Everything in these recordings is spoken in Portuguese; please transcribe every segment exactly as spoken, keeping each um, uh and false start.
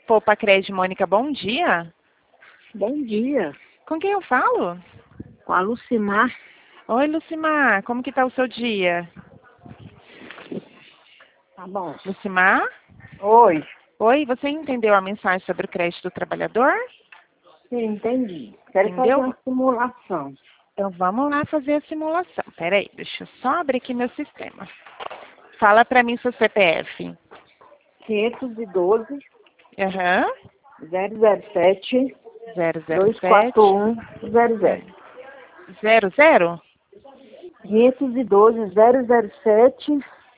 Poupa Crédito, Mônica, bom dia. Bom dia, Com quem eu falo? com a Lucimar. Oi, Lucimar, como que tá o seu dia? Tá bom. Lucimar? Oi. Oi, você entendeu a mensagem sobre o crédito do trabalhador? Sim, entendi. Quero Entendeu? fazer uma simulação. Então vamos lá fazer a simulação. Peraí, deixa eu só abrir aqui meu sistema. Fala pra mim seu C P F. quinhentos e doze, Aham. zero zero sete, zero zero dois sete. quatro um, zero zero. Zero, zero? quinhentos e doze, zero zero sete,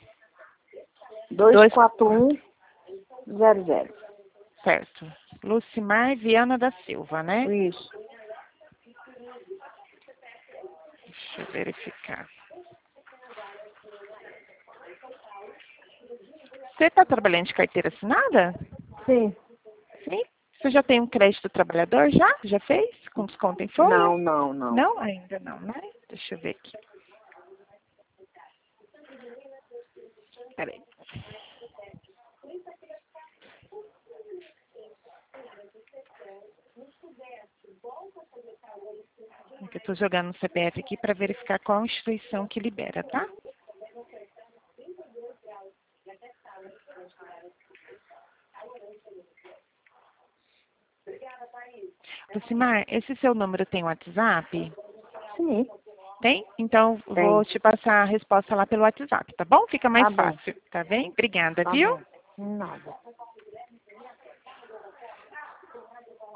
dois quatro um, zero zero. Certo. Lucimar Viana da Silva, né? Isso. Deixa eu verificar. Você está trabalhando de carteira assinada? Sim. Sim. Você já tem um crédito trabalhador já? Já fez? Com desconto em folha? Não, não, não. Não? Ainda não, né? Deixa eu ver aqui. Peraí. Eu estou jogando o C P F aqui para verificar qual instituição que libera, tá? Lucimar, esse seu número tem WhatsApp? Sim. Tem? Então, Tem. vou te passar a resposta lá pelo WhatsApp, tá bom? Fica mais Tá bom. fácil, tá bem? Obrigada, Tá viu? bom. Nada.